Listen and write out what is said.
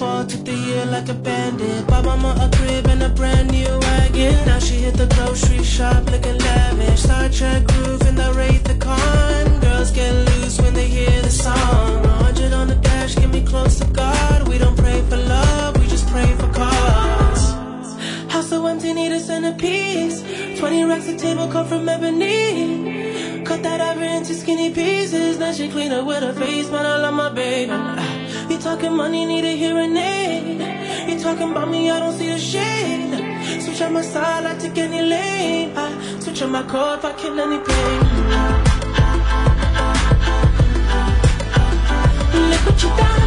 fall, took the year like a bandit. Bought mama a crib and a brand new wagon. Now she hit the grocery shop looking lavish. Star Trek groove in the Wraith the Con. Girls get loose when they hear the song. 100 on the dash, get me close to God. We don't pray for love, we just pray for cause. House so empty, need a centerpiece. 20 racks of table cut from ebony. Cut that ivory into skinny pieces. Now she clean up with her face, man, I love my baby. You talking money, need a hearing aid. You talking about me, I don't see the shade. Switch on my side, I take any lane. I switch on my core if I kill any pain. Look what you done.